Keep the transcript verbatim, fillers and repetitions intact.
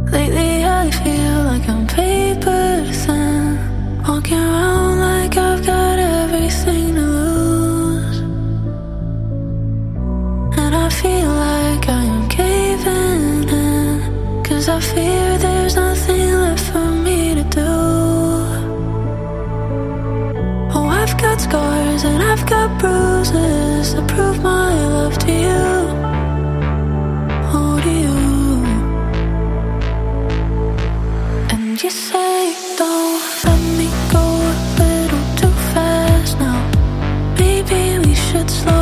Lately I feel like I'm paper thin, walking around like I've got everything to lose. And I feel like I am caving in, 'cause I fear there's nothing left for me to do. Oh, I've got scars and I've got bruises to prove my love to you. Oh, to you. And you say, don't let me go a little too fast now. Maybe we should slow